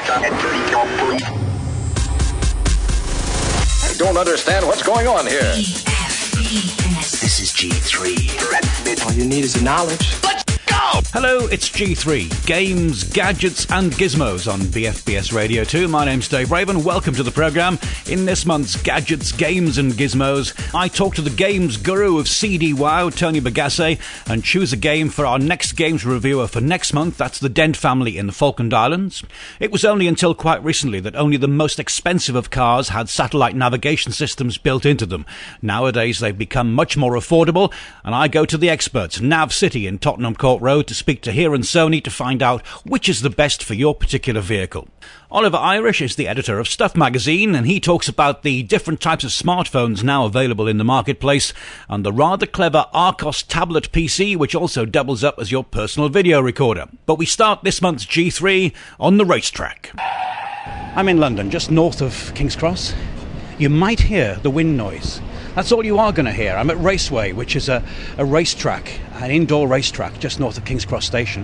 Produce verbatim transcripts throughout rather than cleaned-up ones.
I don't understand what's going on here. This is G three. All you need is the knowledge. Let's go! Hello, it's G three. Games, gadgets and gizmos on B F B S Radio two. My name's Dave Raven. Welcome to the programme. In this month's Gadgets, Games and Gizmos, I talk to the games guru of C D WOW, Tony Bagasse, and choose a game for our next games reviewer for next month. That's the Dent family in the Falkland Islands. It was only until quite recently that only the most expensive of cars had satellite navigation systems built into them. Nowadays they've become much more affordable, and I go to the experts, Nav City in Tottenham Court Road, to speak to Here and Sony to find out which is the best for your particular vehicle. Oliver Irish is the editor of Stuff magazine, and he talks about the different types of smartphones now available in the marketplace and the rather clever Arcos tablet P C, which also doubles up as your personal video recorder. But we start this month's G three on the racetrack. I'm in London, just north of King's Cross. You might hear the wind noise. That's all you are going to hear. I'm at Raceway, which is a, a racetrack, an indoor racetrack just north of King's Cross Station.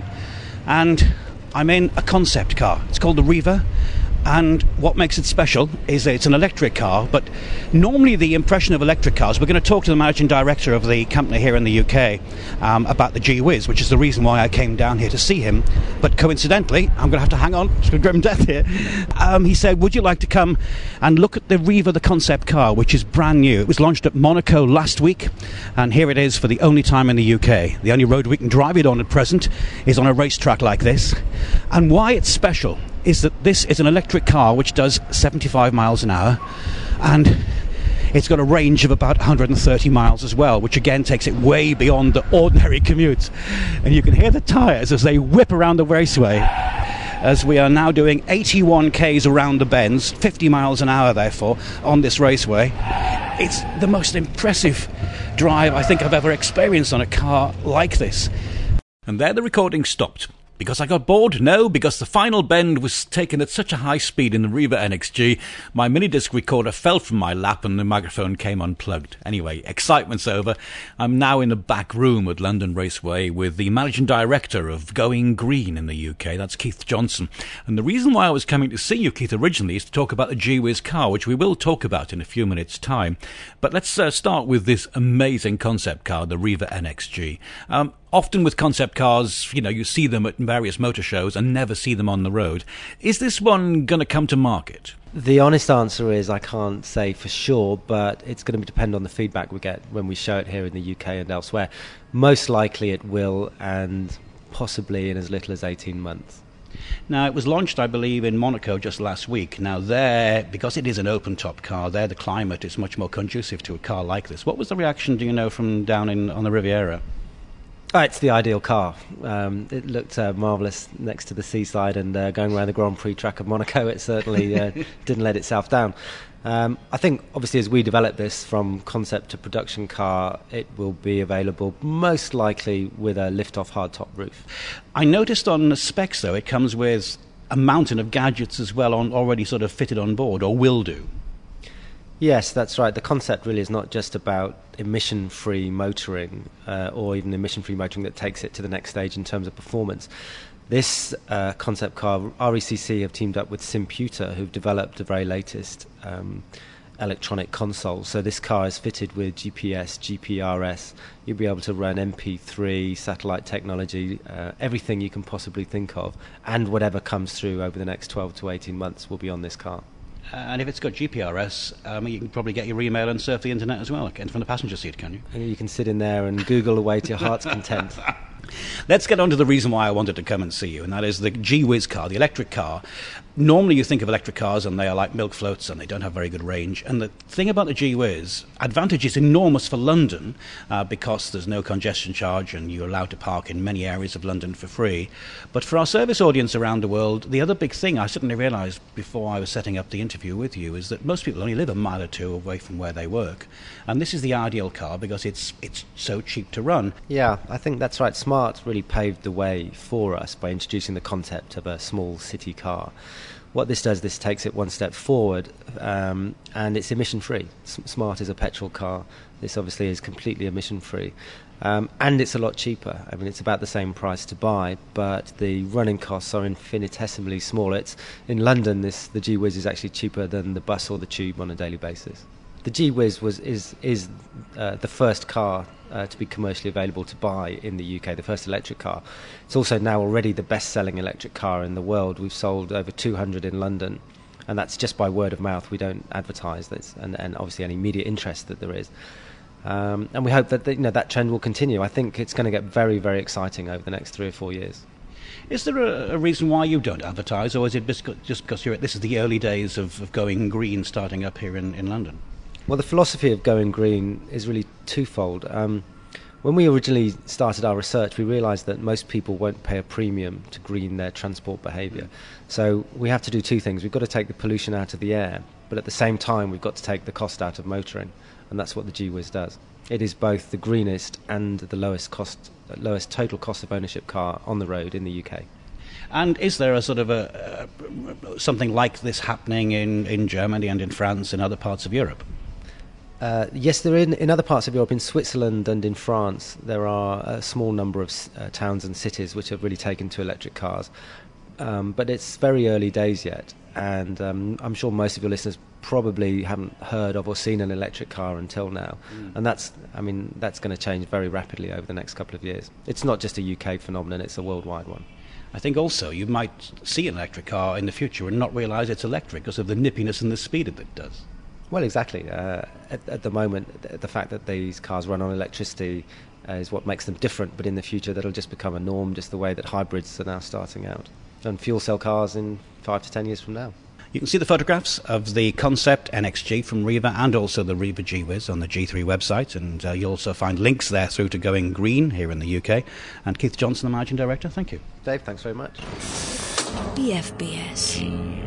And I'm in a concept car. It's called the Riva, and what makes it special is that it's an electric car, but normally the impression of electric cars, we're going to talk to the managing director of the company here in the U K um, about the G-Wiz, which is the reason why I came down here to see him. But coincidentally, I'm going to have to hang on, it's going to grim death here. Um, he said, would you like to come and look at the Riva, the concept car, which is brand new. It was launched at Monaco last week, and here it is for the only time in the U K. The only road we can drive it on at present is on a racetrack like this. And why it's special is that this is an electric car which does seventy-five miles an hour, and it's got a range of about one hundred thirty miles as well, which again takes it way beyond the ordinary commute. And you can hear the tyres as they whip around the raceway, as we are now doing eighty-one kays around the bends, fifty miles an hour therefore, on this raceway. It's the most impressive drive I think I've ever experienced on a car like this. And there the recording stopped. Because I got bored? No, because the final bend was taken at such a high speed in the Riva N X G, my mini-disc recorder fell from my lap and the microphone came unplugged. Anyway, excitement's over. I'm now in the back room at London Raceway with the managing director of Going Green in the U K, that's Keith Johnson. And the reason why I was coming to see you, Keith, originally is to talk about the G-Wiz car, which we will talk about in a few minutes' time. But let's uh, start with this amazing concept car, the Riva N X G. Um, Often with concept cars, you know, you see them at various motor shows and never see them on the road. Is this one going to come to market? The honest answer is I can't say for sure, but it's going to depend on the feedback we get when we show it here in the U K and elsewhere. Most likely it will, and possibly in as little as eighteen months. Now, it was launched, I believe, in Monaco just last week. Now, there, because it is an open-top car, there the climate is much more conducive to a car like this. What was the reaction, do you know, from down in on the Riviera? Oh, it's the ideal car. Um, it looked uh, marvellous next to the seaside, and uh, going around the Grand Prix track of Monaco, it certainly uh, didn't let itself down. Um, I think, obviously, as we develop this from concept to production car, it will be available most likely with a lift-off hardtop roof. I noticed on the specs, though, it comes with a mountain of gadgets as well, on already sort of fitted on board, or will do. Yes, that's right. The concept really is not just about emission-free motoring uh, or even emission-free motoring that takes it to the next stage in terms of performance. This uh, concept car, R E C C have teamed up with Simputer, who've developed the very latest um, electronic console. So this car is fitted with G P S, G P R S. You'll be able to run M P three, satellite technology, uh, everything you can possibly think of, and whatever comes through over the next twelve to eighteen months will be on this car. Uh, and if it's got G P R S, um, you can probably get your email and surf the internet as well, and from the passenger seat, can you? And you can sit in there and Google away to your heart's content. Let's get on to the reason why I wanted to come and see you, and that is the G-Wiz car, the electric car. Normally you think of electric cars and they are like milk floats and they don't have very good range. And the thing about the G-Wiz, advantage is enormous for London uh, because there's no congestion charge and you're allowed to park in many areas of London for free. But for our service audience around the world, the other big thing I suddenly realised before I was setting up the interview with you is that most people only live a mile or two away from where they work. And this is the ideal car because it's it's so cheap to run. Yeah, I think that's right. Smart Smart really paved the way for us by introducing the concept of a small city car. What this does, this takes it one step forward, um, and it's emission-free. S- Smart is a petrol car. This obviously is completely emission-free. Um, and it's a lot cheaper. I mean, it's about the same price to buy, but the running costs are infinitesimally small. It's, in London, this the G-Wiz is actually cheaper than the bus or the tube on a daily basis. The G-Wiz was is is uh, the first car uh, to be commercially available to buy in the U K, the first electric car. It's also now already the best-selling electric car in the world. We've sold over two hundred in London, and that's just by word of mouth. We don't advertise this, and, and obviously any media interest that there is. Um, and we hope that the, you know that trend will continue. I think it's going to get very, very exciting over the next three or four years. Is there a, a reason why you don't advertise, or is it just because you're, this is the early days of, of going green starting up here in, in London? Well, the philosophy of going green is really twofold. Um, when we originally started our research, we realised that most people won't pay a premium to green their transport behaviour. Mm. So we have to do two things. We've got to take the pollution out of the air, but at the same time we've got to take the cost out of motoring. And that's what the G-Wiz does. It is both the greenest and the lowest cost, lowest total cost of ownership car on the road in the U K. And is there a sort of a uh, something like this happening in, in Germany and in France and other parts of Europe? Uh, yes, there are in, in other parts of Europe, in Switzerland and in France, there are a small number of uh, towns and cities which have really taken to electric cars. Um, but it's very early days yet, and um, I'm sure most of your listeners probably haven't heard of or seen an electric car until now. Mm. And that's, I mean, that's going to change very rapidly over the next couple of years. It's not just a U K phenomenon, it's a worldwide one. I think also you might see an electric car in the future and not realise it's electric because of the nippiness and the speed that it does. Well, exactly. Uh, at, at the moment, the, the fact that these cars run on electricity uh, is what makes them different, but in the future that'll just become a norm, just the way that hybrids are now starting out. And fuel cell cars in five to ten years from now. You can see the photographs of the concept N X G from Riva and also the Riva G-Wiz on the G three website, and uh, you'll also find links there through to Going Green here in the U K. And Keith Johnson, the Managing Director, thank you. Dave, thanks very much. B F B S.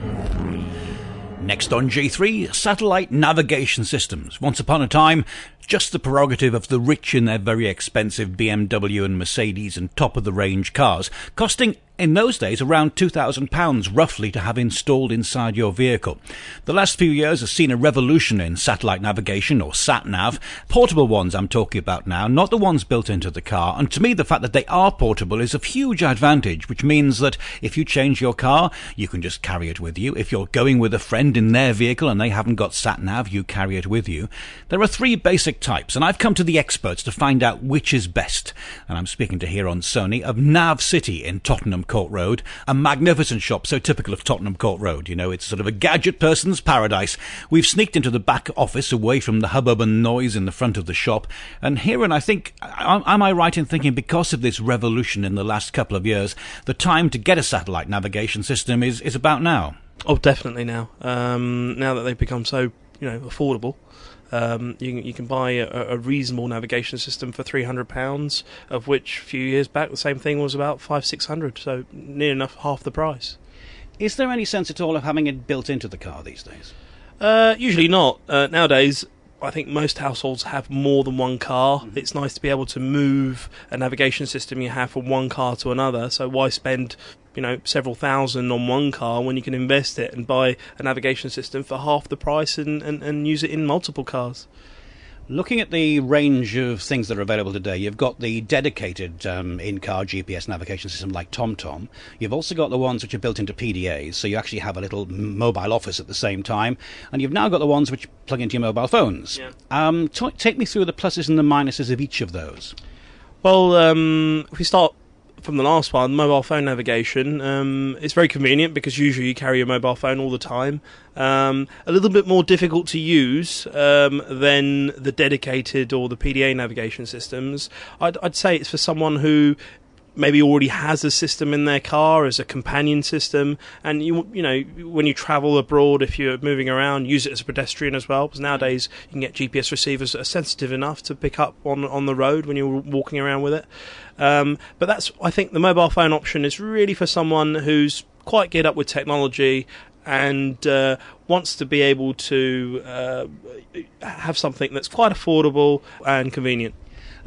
Next on G three, satellite navigation systems. Once upon a time, just the prerogative of the rich in their very expensive B M W and Mercedes and top-of-the-range cars, costing in those days around two thousand pounds roughly to have installed inside your vehicle. The last few years have seen a revolution in satellite navigation, or sat-nav. Portable ones I'm talking about now, not the ones built into the car. And to me, the fact that they are portable is a huge advantage, which means that if you change your car, you can just carry it with you. If you're going with a friend in their vehicle and they haven't got sat-nav, you carry it with you. There are three basic types, and I've come to the experts to find out which is best. And I'm speaking to here on Sony of Nav City in Tottenham Court Road, a magnificent shop so typical of Tottenham Court Road. You know, it's sort of a gadget person's paradise. We've sneaked into the back office away from the hubbub and noise in the front of the shop, and here, and I think, am I right in thinking because of this revolution in the last couple of years, the time to get a satellite navigation system is, is about now? Oh, definitely now. Um, now that they've become so, you know, affordable. Um, you, you can buy a, a reasonable navigation system for three hundred pounds, of which a few years back the same thing was about five, six hundred, so near enough half the price. Is there any sense at all of having it built into the car these days? Uh, usually not. Uh, nowadays, I think most households have more than one car. Mm-hmm. It's nice to be able to move a navigation system you have from one car to another, so why spend, you know, several thousand on one car when you can invest it and buy a navigation system for half the price and, and, and use it in multiple cars. Looking at the range of things that are available today, you've got the dedicated um, in-car G P S navigation system like TomTom. You've also got the ones which are built into P D As, so you actually have a little mobile office at the same time. And you've now got the ones which plug into your mobile phones. Yeah. Um, t- take me through the pluses and the minuses of each of those. Well, um, if we start from the last one, mobile phone navigation, um, it's very convenient because usually you carry your mobile phone all the time. Um, a little bit more difficult to use um, than the dedicated or the P D A navigation systems. I'd, I'd say it's for someone who maybe already has a system in their car as a companion system, and you you know when you travel abroad, if you're moving around, use it as a pedestrian as well, because nowadays you can get G P S receivers that are sensitive enough to pick up on on the road when you're walking around with it. Um, but that's, I think the mobile phone option is really for someone who's quite geared up with technology and uh, wants to be able to uh, have something that's quite affordable and convenient.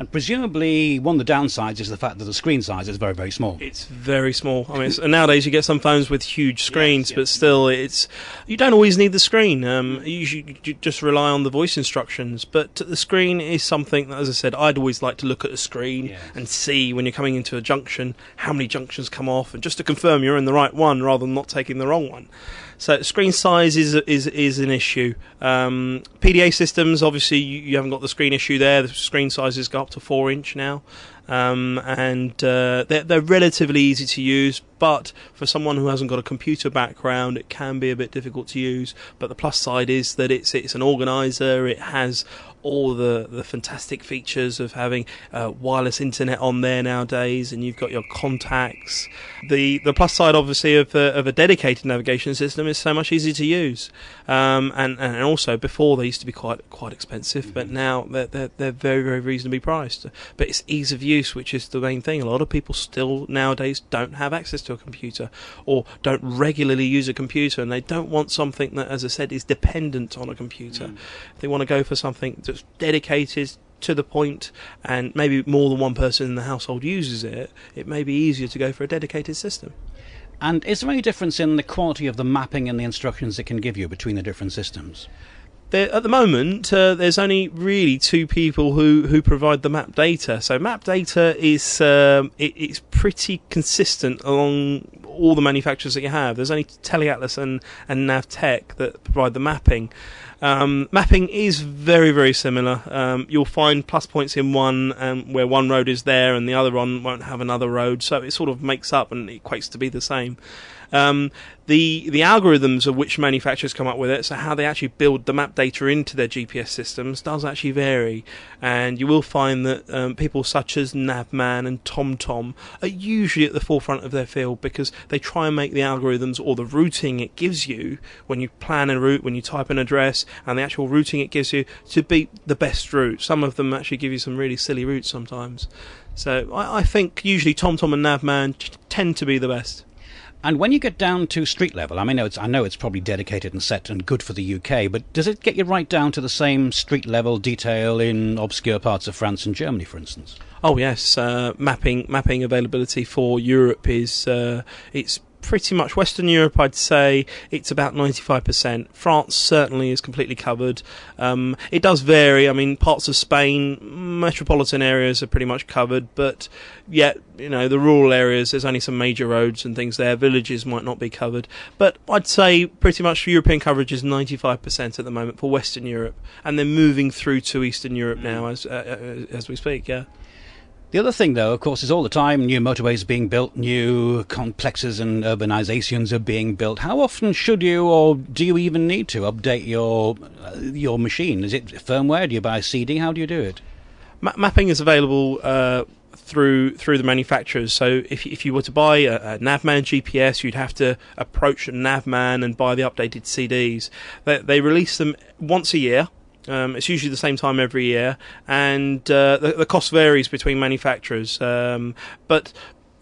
And presumably one of the downsides is the fact that the screen size is very, very small. It's very small. I mean, it's, and nowadays you get some phones with huge screens, yes, but yes. still, it's you don't always need the screen. Um, you, usually you just rely on the voice instructions. But the screen is something that, as I said, I'd always like to look at a screen Yes. and see when you're coming into a junction how many junctions come off, and just to confirm you're in the right one rather than not taking the wrong one. So screen size is is is an issue. Um, P D A systems, obviously, you, you haven't got the screen issue there. The screen sizes go up to four inch now, um, and uh, they're, they're relatively easy to use. But for someone who hasn't got a computer background, it can be a bit difficult to use. But the plus side is that it's it's an organizer. It has all the, the fantastic features of having uh, wireless internet on there nowadays, and you've got your contacts. The the plus side, obviously, of a, of a dedicated navigation system is so much easier to use. Um, and, and also, before they used to be quite quite expensive, mm-hmm. but now they're, they're, they're very, very reasonably priced. But it's ease of use, which is the main thing. A lot of people still nowadays don't have access to a computer or don't regularly use a computer, and they don't want something that, as I said, is dependent on a computer. Mm. They want to go for something that's dedicated to the point, and maybe more than one person in the household uses it. It may be easier to go for a dedicated system. And is there any difference in the quality of the mapping and the instructions it can give you between the different systems? There, at the moment, uh, there's only really two people who, who provide the map data. So map data is um, it, it's pretty consistent along all the manufacturers that you have. There's only Teleatlas and, and Navtec that provide the mapping. Um, mapping is very, very similar. Um, you'll find plus points in one um, where one road is there and the other one won't have another road, so it sort of makes up and it equates to be the same. Um, the the algorithms of which manufacturers come up with it, so how they actually build the map data into their G P S systems, does actually vary. And you will find that um, people such as Navman and TomTom are usually at the forefront of their field, because they try and make the algorithms or the routing it gives you when you plan a route, when you type an address, and the actual routing it gives you to be the best route. Some of them actually give you some really silly routes sometimes. So I, I think usually TomTom and Navman t- tend to be the best. And when you get down to street level, I mean, it's, I know it's probably dedicated and set and good for the U K, but does it get you right down to the same street level detail in obscure parts of France and Germany, for instance? Oh yes, uh, mapping mapping availability for Europe is uh, it's pretty much Western Europe. I'd say it's about ninety-five percent. France certainly is completely covered. Um, it does vary. I mean, parts of Spain, metropolitan areas are pretty much covered, but yet, you know, the rural areas, there's only some major roads and things there. Villages might not be covered. But I'd say pretty much European coverage is ninety-five percent at the moment for Western Europe, and they're moving through to Eastern Europe now as uh, as we speak, yeah. The other thing, though, of course, is all the time new motorways are being built, new complexes and urbanizations are being built. How often should you, or do you even need to, update your uh, your machine? Is it firmware? Do you buy a C D? How do you do it? Ma- mapping is available uh, through through the manufacturers. So if if you were to buy a, a Navman G P S, you'd have to approach Navman and buy the updated C Ds. They, they release them once a year. Um, it's usually the same time every year, and uh, the, the cost varies between manufacturers. Um, but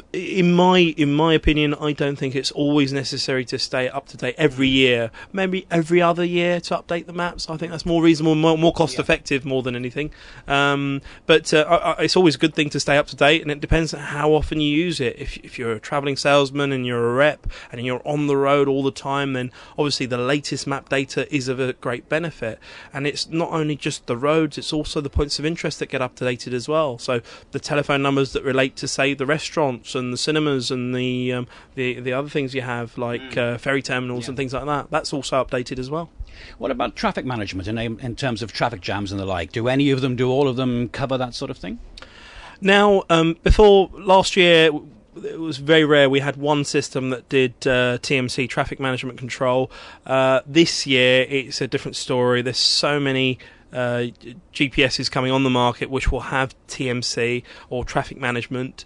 in my in my opinion, I don't think it's always necessary to stay up to date every year. Maybe every other year to update the maps. I think that's more reasonable, more, more cost yeah. effective, more than anything. Um, but uh, I, I, it's always a good thing to stay up to date, and it depends on how often you use it. If if you're a travelling salesman and you're a rep and you're on the road all the time, then obviously the latest map data is of a great benefit. And it's not only just the roads; it's also the points of interest that get updated as well. So the telephone numbers that relate to, say, the restaurants and the cinemas and the um, the the other things you have, like mm. uh, ferry terminals yeah. and things like that. That's also updated as well. What about traffic management in in terms of traffic jams and the like? Do any of them, do all of them cover that sort of thing? Now, um, before last year, it was very rare. We had one system that did uh, T M C, traffic management control. Uh, this year, it's a different story. There's so many uh, G P Ss coming on the market which will have T M C or traffic management.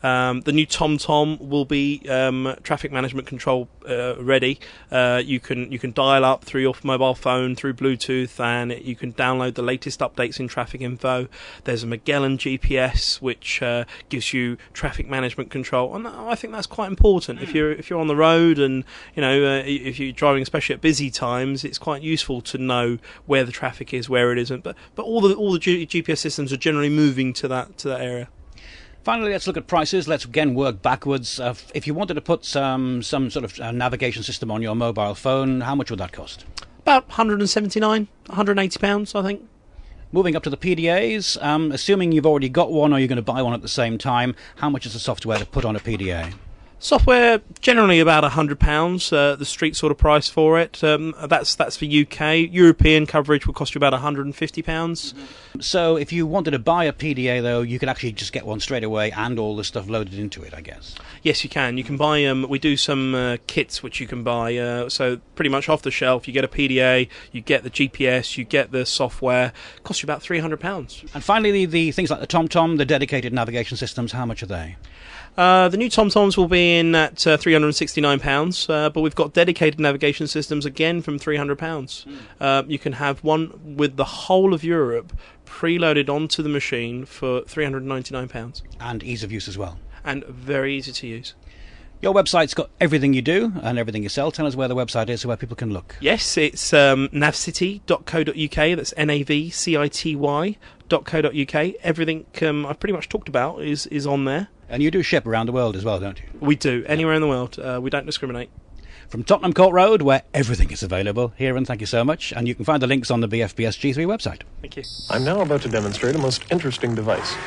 Um, the new TomTom will be um, traffic management control uh, ready. Uh, you can you can dial up through your mobile phone through Bluetooth, and it, you can download the latest updates in traffic info. There's a Magellan G P S which uh, gives you traffic management control, and I think that's quite important. Mm. If you're if you're on the road and you know uh, if you're driving, especially at busy times, it's quite useful to know where the traffic is, where it isn't. But but all the all the G- GPS systems are generally moving to that to that area. Finally, let's look at prices. Let's again work backwards. Uh, if you wanted to put some some sort of uh, navigation system on your mobile phone, how much would that cost? About one hundred seventy-nine, one hundred eighty pounds, I think. Moving up to the P D As, um, assuming you've already got one or you're going to buy one at the same time, how much is the software to put on a P D A? Software generally about one hundred pounds, uh, the street sort of price for it. Um, that's that's for U K. European coverage will cost you about one hundred fifty pounds. Mm-hmm. So if you wanted to buy a P D A, though, you could actually just get one straight away and all the stuff loaded into it, I guess. Yes, you can. You can buy, um, we do some uh, kits which you can buy. Uh, so pretty much off the shelf, you get a P D A, you get the G P S, you get the software. It costs you about three hundred pounds. And finally, the, the things like the TomTom, the dedicated navigation systems, how much are they? Uh, the new TomToms will be in at uh, three hundred sixty-nine pounds, uh, but we've got dedicated navigation systems again from three hundred pounds. Mm. Uh, you can have one with the whole of Europe preloaded onto the machine for three hundred ninety-nine pounds. And ease of use as well. And very easy to use. Your website's got everything you do and everything you sell. Tell us where the website is so where people can look. Yes, it's um, navcity dot co dot uk. That's N A V C I T Y dot co dot uk. Everything um, I've pretty much talked about is, is on there. And you do ship around the world as well, don't you? We do. Anywhere in the world. Uh, we don't discriminate. From Tottenham Court Road, where everything is available. Kieran, thank you so much. And you can find the links on the B F B S G three website. Thank you. I'm now about to demonstrate a most interesting device.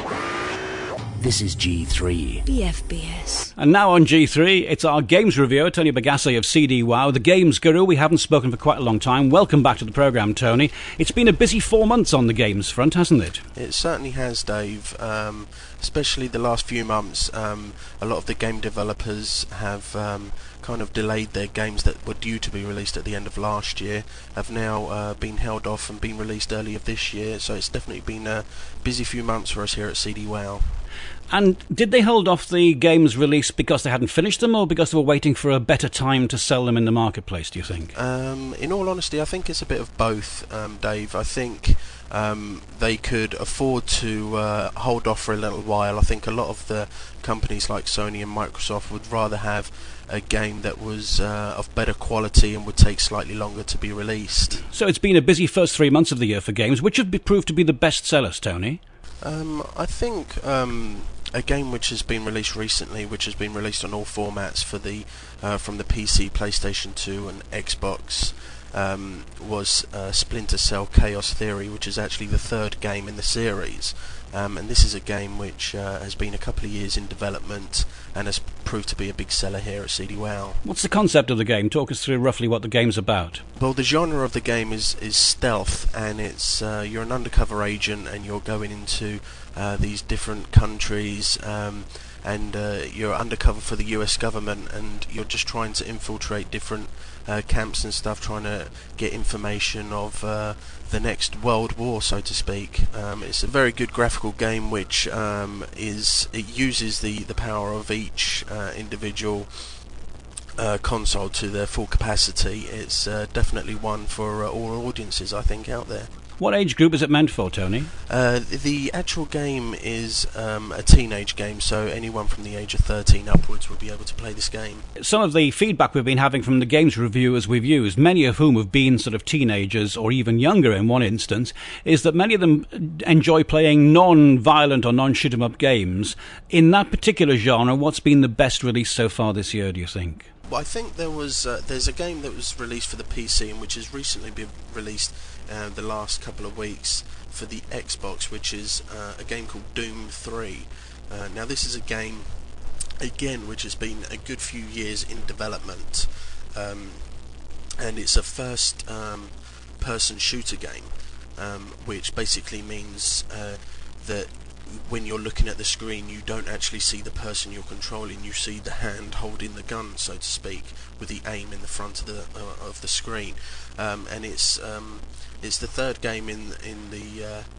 This is G three. B F B S. And now on G three, it's our games reviewer, Tony Bagassi of C D Wow, the games guru. We haven't spoken for quite a long time. Welcome back to the programme, Tony. It's been a busy four months on the games front, hasn't it? It certainly has, Dave. Um, especially the last few months, um, a lot of the game developers have um, kind of delayed their games that were due to be released at the end of last year, have now uh, been held off and been released early of this year. So it's definitely been a busy few months for us here at C D Wow. And did they hold off the games release because they hadn't finished them or because they were waiting for a better time to sell them in the marketplace, do you think? Um, in all honesty, I think it's a bit of both, um, Dave. I think um, they could afford to uh, hold off for a little while. I think a lot of the companies like Sony and Microsoft would rather have a game that was uh, of better quality and would take slightly longer to be released. So it's been a busy first three months of the year for games. Which have be proved to be the best sellers, Tony? Um, I think um, a game which has been released recently, which has been released on all formats for the uh, from the P C, PlayStation two and Xbox, um, was uh, Splinter Cell Chaos Theory, which is actually the third game in the series. Um, and this is a game which uh, has been a couple of years in development and has proved to be a big seller here at C D Wow. What's the concept of the game? Talk us through roughly what the game's about. Well, the genre of the game is, is stealth, and it's uh, you're an undercover agent and you're going into uh, these different countries, um, and uh, you're undercover for the U S government, and you're just trying to infiltrate different uh, camps and stuff, trying to get information of uh, the next world war, so to speak. Um, it's a very good graphical game which um, is it uses the, the power of each uh, individual uh, console to their full capacity. It's uh, definitely one for uh, all audiences, I think, out there. What age group is it meant for, Tony? Uh, the actual game is um, a teenage game, so anyone from the age of thirteen upwards will be able to play this game. Some of the feedback we've been having from the games reviewers we've used, many of whom have been sort of teenagers or even younger in one instance, is that many of them enjoy playing non-violent or non-shoot-'em-up games. In that particular genre, what's been the best release so far this year, do you think? Well, I think there was uh, there's a game that was released for the P C and which has recently been released uh, the last couple of weeks for the Xbox, which is uh, a game called Doom three. Uh, now this is a game, again, which has been a good few years in development, um, and it's a first um, person shooter game, um, which basically means uh, that when you're looking at the screen, you don't actually see the person you're controlling. You see the hand holding the gun, so to speak, with the aim in the front of the uh, of the screen. Um, and it's um, it's the third game in in the uh,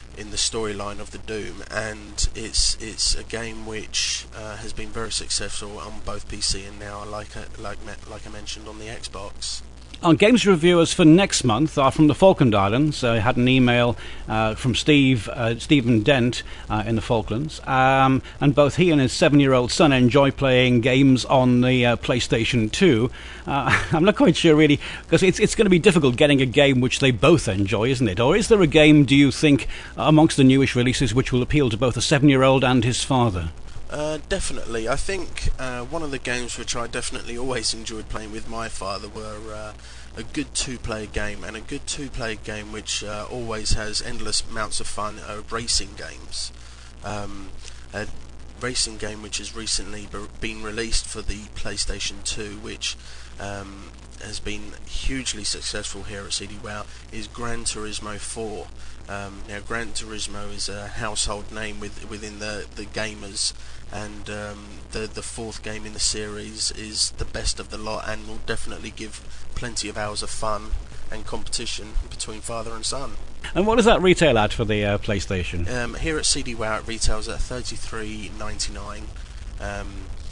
in the storyline of the Doom, and it's it's a game which uh, has been very successful on both P C and now, like I, like like I mentioned, on the Xbox. Our games reviewers for next month are from the Falkland Islands. I had an email uh, from Steve, uh, Stephen Dent uh, in the Falklands, um, and both he and his seven-year-old son enjoy playing games on the uh, PlayStation two. Uh, I'm not quite sure really, because it's it's going to be difficult getting a game which they both enjoy, isn't it? Or is there a game, do you think, amongst the newish releases which will appeal to both a seven-year-old and his father? Uh, definitely. I think uh, one of the games which I definitely always enjoyed playing with my father were uh, a good two-player game, and a good two-player game which uh, always has endless amounts of fun are racing games. Um, a racing game which has recently be- been released for the PlayStation two, which um, has been hugely successful here at C D WOW, is Gran Turismo four. Um, now, Gran Turismo is a household name with, within the, the gamers, and um, the the fourth game in the series is the best of the lot, and will definitely give plenty of hours of fun and competition between father and son. And what does that retail at for the uh, PlayStation? Um, here at C D WOW, it retails at thirty-three ninety-nine, um,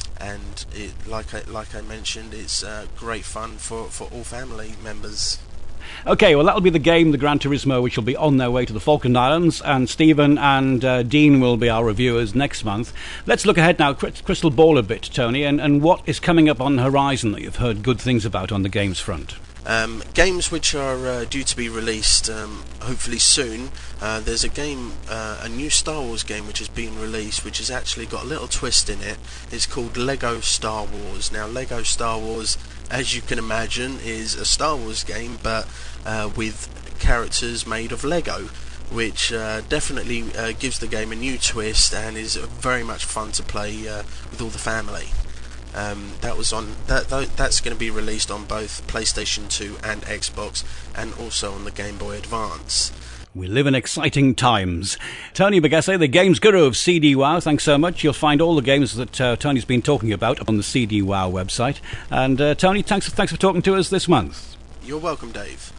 and it, like I like I mentioned, it's uh, great fun for, for all family members. Okay, well, that'll be the game, the Gran Turismo, which will be on their way to the Falkland Islands, and Stephen and uh, Dean will be our reviewers next month. Let's look ahead now, crystal ball a bit, Tony, and, and what is coming up on the horizon that you've heard good things about on the games front? Um, games which are uh, due to be released um, hopefully soon. Uh, there's a game, uh, a new Star Wars game which has been released, which has actually got a little twist in it. It's called Lego Star Wars. Now, Lego Star Wars, as you can imagine, is a Star Wars game, but uh, with characters made of Lego, which uh, definitely uh, gives the game a new twist and is very much fun to play uh, with all the family. Um, that was on that. That's going to be released on both PlayStation two and Xbox, and also on the Game Boy Advance. We live in exciting times. Tony Bergese, the games guru of C D WOW, thanks so much. You'll find all the games that uh, Tony's been talking about on the C D WOW website. And uh, Tony, thanks for, thanks for talking to us this month. You're welcome, Dave.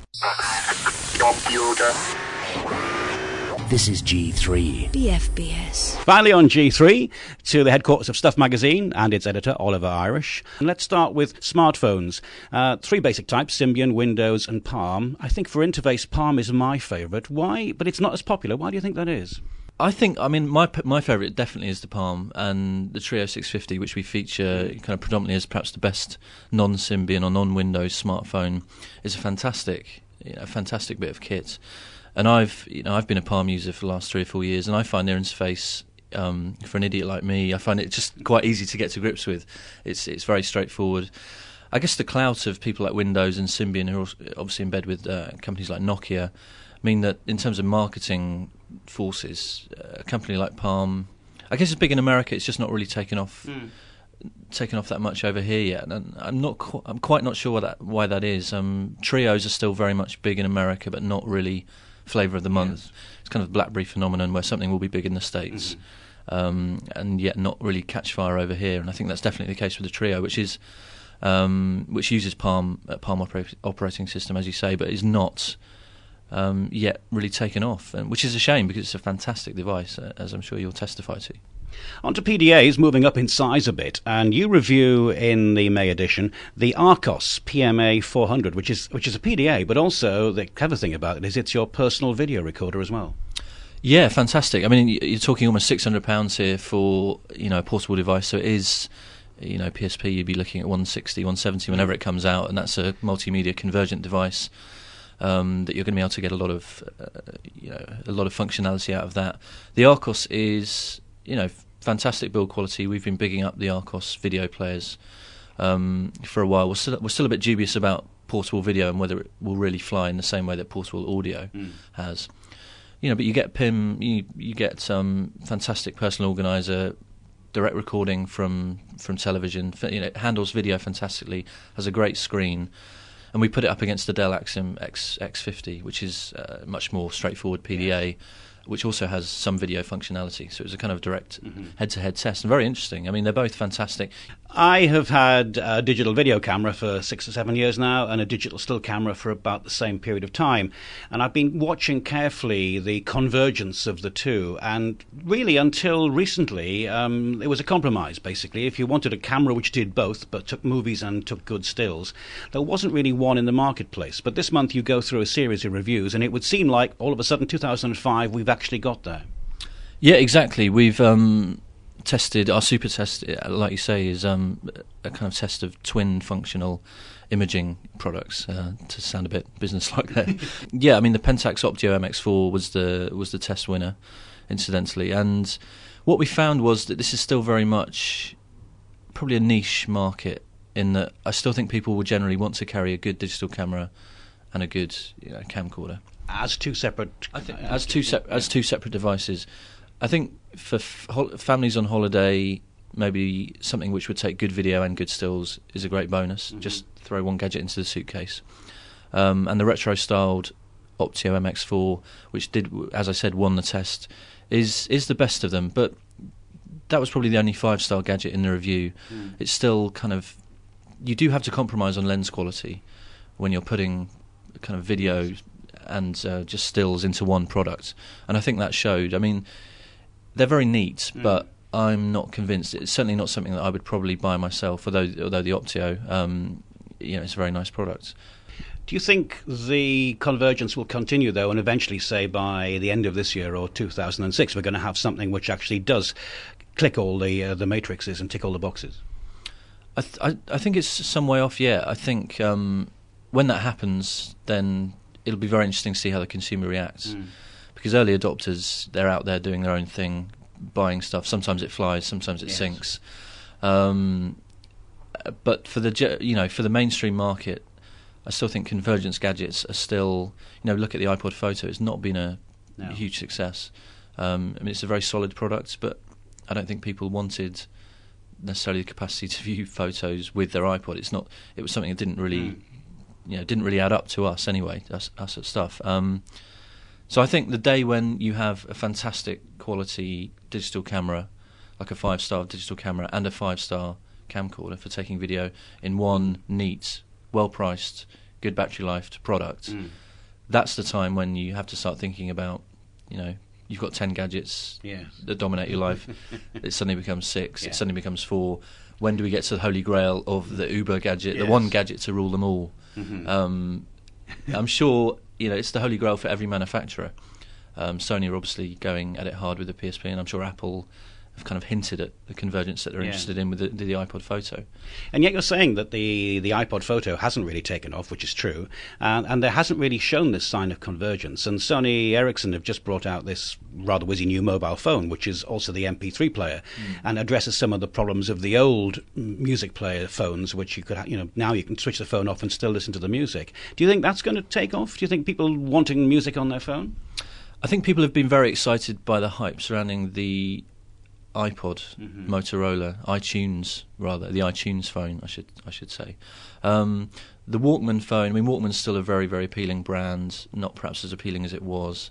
Computer. This is G three. B F B S. Finally on G three, to the headquarters of Stuff Magazine and its editor, Oliver Irish. And let's start with smartphones. Uh, three basic types, Symbian, Windows and Palm. I think for interface, Palm is my favourite. Why? But it's not as popular. Why do you think that is? I think, I mean, my my favourite definitely is the Palm, and the Trio six fifty, which we feature kind of predominantly as perhaps the best non-Symbian or non-Windows smartphone, is a fantastic, you know, fantastic bit of kit. And I've, you know, I've been a Palm user for the last three or four years, and I find their interface, um, for an idiot like me, I find it just quite easy to get to grips with. It's it's very straightforward. I guess the clout of people like Windows and Symbian, who are obviously in bed with uh, companies like Nokia, mean that in terms of marketing forces, uh, a company like Palm, I guess it's big in America. It's just not really taken off, mm. taken off that much over here yet. And I'm not, qu- I'm quite not sure why that, why that is. Um, trios are still very much big in America, but not really flavour of the month. Yes. It's kind of a BlackBerry phenomenon where something will be big in the States, mm-hmm. um, and yet not really catch fire over here. And I think that's definitely the case with the Trio, which is um, which uses Palm uh, Palm opera- operating system, as you say, but is not um, yet really taken off, and which is a shame because it's a fantastic device, uh, as I'm sure you'll testify to. On to P D As, moving up in size a bit, and you review in the May edition the Arcos P M A four hundred, which is which is a P D A, but also the clever thing about it is it's your personal video recorder as well. Yeah, fantastic. I mean, you're talking almost six hundred pounds here for, you know, a portable device, so it is, you know, P S P, you'd be looking at one sixty, one seventy whenever it comes out, and that's a multimedia convergent device. Um, that you're going to be able to get a lot of, uh, you know, a lot of functionality out of that. The Arcos is, you know, fantastic build quality. We've been bigging up the Arcos video players um, for a while. We're still, we're still a bit dubious about portable video and whether it will really fly in the same way that portable audio mm. has. You know, but you get P I M, you, you get um, fantastic personal organizer, direct recording from from television. You know, it handles video fantastically, has a great screen. And we put it up against the Dell Axiom X, X50, which is uh, much more straightforward P D A. Yes. which also has some video functionality. So it was a kind of direct Mm-hmm. head-to-head test, and very interesting. I mean, they're both fantastic. I have had a digital video camera for six or seven years now and a digital still camera for about the same period of time. And I've been watching carefully the convergence of the two. And really, until recently, um, it was a compromise, basically. If you wanted a camera which did both, but took movies and took good stills, there wasn't really one in the marketplace. But this month you go through a series of reviews, and it would seem like all of a sudden, two thousand five, we've actually got there. Yeah, exactly. We've um, tested, our super test, like you say, is um, a kind of test of twin functional imaging products, uh, to sound a bit business-like there. Yeah, I mean, the Pentax Optio M X four was the was the test winner, incidentally. And what we found was that this is still very much probably a niche market, in that I still think people will generally want to carry a good digital camera and a good, you know, camcorder. As two separate... I think as two sep- as two separate devices. I think for f- hol- families on holiday, maybe something which would take good video and good stills is a great bonus. Mm-hmm. Just throw one gadget into the suitcase. Um, and the retro-styled Optio M X four, which did, as I said, won the test, is is the best of them. But that was probably the only five-star gadget in the review. Mm. It's still kind of... You do have to compromise on lens quality when you're putting kind of video and uh, just stills into one product. And I think that showed. I mean... They're very neat, mm. but I'm not convinced. It's certainly not something that I would probably buy myself, although although the Optio, um, you know, it's a very nice product. Do you think the convergence will continue, though, and eventually, say, by the end of this year or two thousand six, we're going to have something which actually does click all the uh, the matrices and tick all the boxes? I, th- I, I think it's some way off yet. I think um, when that happens, then it'll be very interesting to see how the consumer reacts. Mm. Because early adopters, they're out there doing their own thing, buying stuff. Sometimes it flies, sometimes it yes. sinks. Um, but for the you know for the mainstream market, I still think convergence gadgets are still, you know, look at the iPod Photo. It's not been a no. huge success. Um, I mean, it's a very solid product, but I don't think people wanted necessarily the capacity to view photos with their iPod. It's not. It was something that didn't really, mm. you know, didn't really add up to us anyway. Us, us at stuff. Um, So I think the day when you have a fantastic quality digital camera, like a five-star digital camera and a five-star camcorder for taking video in one neat, well-priced, good battery life product, mm. that's the time when you have to start thinking about, you know, you've got ten gadgets yes. that dominate your life. It suddenly becomes six. Yeah. It suddenly becomes four. When do we get to the holy grail of the Uber gadget, yes. the one gadget to rule them all? Mm-hmm. Um, I'm sure... You know, it's the holy grail for every manufacturer. Um, Sony are obviously going at it hard with the P S P, and I'm sure Apple have kind of hinted at the convergence that they're yeah. interested in with the, the iPod Photo. And yet you're saying that the, the iPod Photo hasn't really taken off, which is true, uh, and there hasn't really shown this sign of convergence. And Sony Ericsson have just brought out this rather whizzy new mobile phone, which is also the M P three player, mm. and addresses some of the problems of the old music player phones, which you could, ha- you know, now you can switch the phone off and still listen to the music. Do you think that's going to take off? Do you think people wanting music on their phone? I think people have been very excited by the hype surrounding the iPod, mm-hmm. Motorola, iTunes rather, the iTunes phone, I should I should say. Um, the Walkman phone, I mean, Walkman's still a very, very appealing brand, not perhaps as appealing as it was.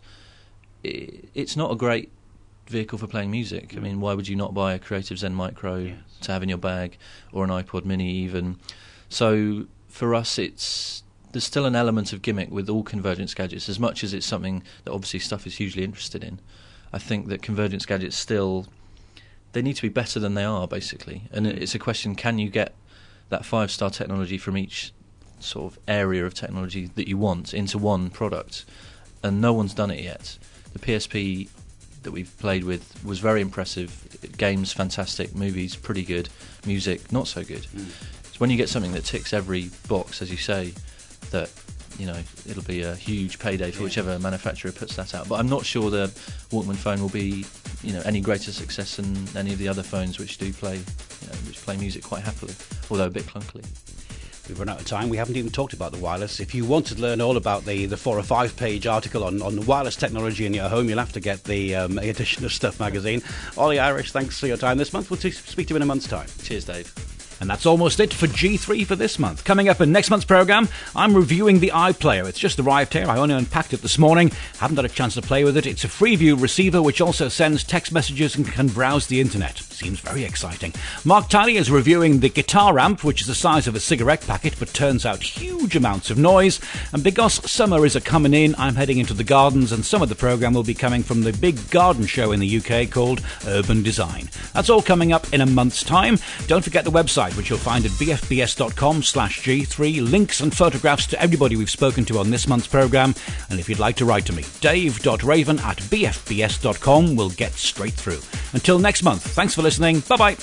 It, it's not a great vehicle for playing music. Mm. I mean, why would you not buy a Creative Zen Micro yes. to have in your bag, or an iPod Mini even? So for us, it's there's still an element of gimmick with all convergence gadgets, as much as it's something that obviously Stuff is hugely interested in. I think that convergence gadgets still... They need to be better than they are, basically. And it's a question, can you get that five-star technology from each sort of area of technology that you want into one product? And no one's done it yet. The P S P that we've played with was very impressive. Games, fantastic. Movies, pretty good. Music, not so good. Mm. It's when you get something that ticks every box, as you say, that... You know, it'll be a huge payday for yeah. whichever manufacturer puts that out. But I'm not sure the Walkman phone will be, you know, any greater success than any of the other phones which do play, you know, which play music quite happily, although a bit clunkily. We've run out of time. We haven't even talked about the wireless. If you want to learn all about the, the four or five page article on, on wireless technology in your home, you'll have to get the um, edition of Stuff magazine. Ollie Irish, thanks for your time this month. We'll t- speak to you in a month's time. Cheers, Dave. And that's almost it for G three for this month. Coming up in next month's programme, I'm reviewing the iPlayer. It's just arrived here. I only unpacked it this morning. Haven't had a chance to play with it. It's a Freeview receiver which also sends text messages and can browse the internet. Seems very exciting. Mark Tiley is reviewing the guitar amp, which is the size of a cigarette packet but turns out huge amounts of noise. And because summer is a coming in, I'm heading into the gardens, and some of the programme will be coming from the big garden show in the U K called Urban Design. That's all coming up in a month's time. Don't forget the website, which you'll find at b f b s dot com slash g three. Links and photographs to everybody we've spoken to on this month's programme. And if you'd like to write to me, dave dot raven at b f b s dot com will get straight through. Until next month, thanks for listening. Bye-bye.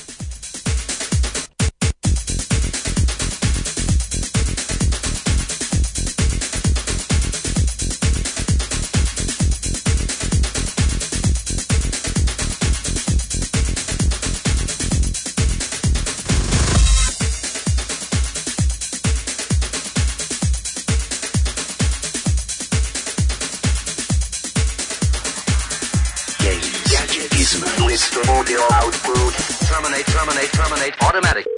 Audio output. Terminate, terminate, terminate. Automatic.